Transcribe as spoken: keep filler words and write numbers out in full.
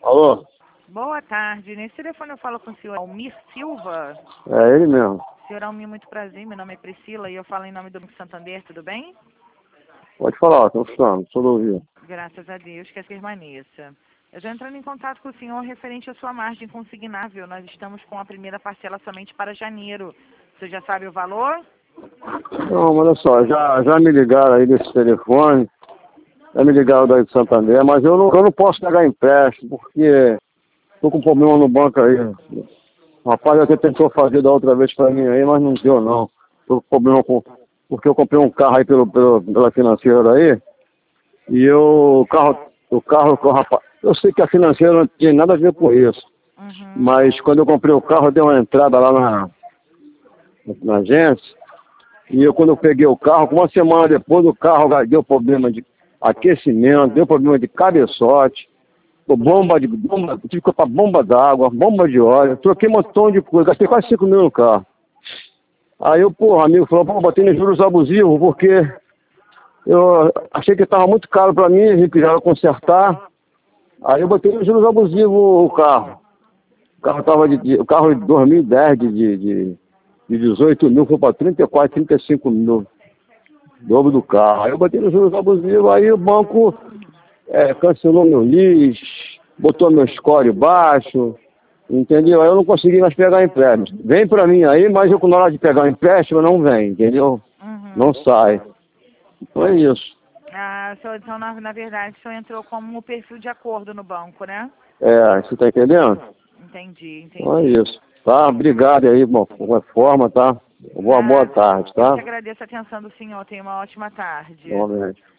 Alô? Boa tarde. Nesse telefone eu falo com o senhor Almir Silva. É ele mesmo. Senhor Almir, muito prazer. Meu nome é Priscila e eu falo em nome do Banco Santander, tudo bem? Pode falar, estou escutando, estou ouvindo. Graças a Deus, que assim permaneça. Eu estou entrando em contato com o senhor referente à sua margem consignável. Nós estamos com a primeira parcela somente para janeiro. Você já sabe o valor? Não, mas olha só, já, já me ligaram aí desse telefone, já me ligaram daí de Santander, mas eu não, eu não posso pegar empréstimo, porque estou com problema no banco aí. O rapaz até tentou fazer da outra vez para mim aí, mas não deu não. Estou com problema com... Porque eu comprei um carro aí pelo, pelo, pela financeira aí, e eu, o carro, o carro, o rapaz, eu sei que a financeira não tinha nada a ver com isso, Uhum. mas quando eu comprei o carro, eu dei uma entrada lá na, na agência, e eu, quando eu peguei o carro, uma semana depois, o carro deu problema de aquecimento, deu problema de cabeçote, bomba de bomba, tive que comprar bomba d'água, bomba de óleo, troquei um montão de coisa, gastei quase cinco mil no carro. Aí eu, pô, amigo falou, pô, botei nos juros abusivos, porque eu achei que estava muito caro para mim, a gente precisava consertar. Aí eu botei nos juros abusivos o carro. O carro tava de, de o carro de dois mil e dez de, de, de, de dezoito mil, foi para trinta e quatro, trinta e cinco mil. Dobro do carro. Aí eu botei nos juros abusivos, aí o banco é, cancelou meu lis, botou meu score baixo, entendeu? Aí eu não consegui mais pegar empréstimo. Vem para mim aí, mas eu na hora de pegar o empréstimo não vem, entendeu? Uhum. Não sai. Então é isso. Ah, o senhor, então, na, na verdade, o senhor entrou como um perfil de acordo no banco, né? É, você tá entendendo? Entendi, entendi. Então é isso. Tá? Obrigado aí, bom, de qualquer forma, tá? Boa, boa Ah, tarde, eu tá? que agradeço a atenção do senhor. Tenha uma ótima tarde. Igualmente.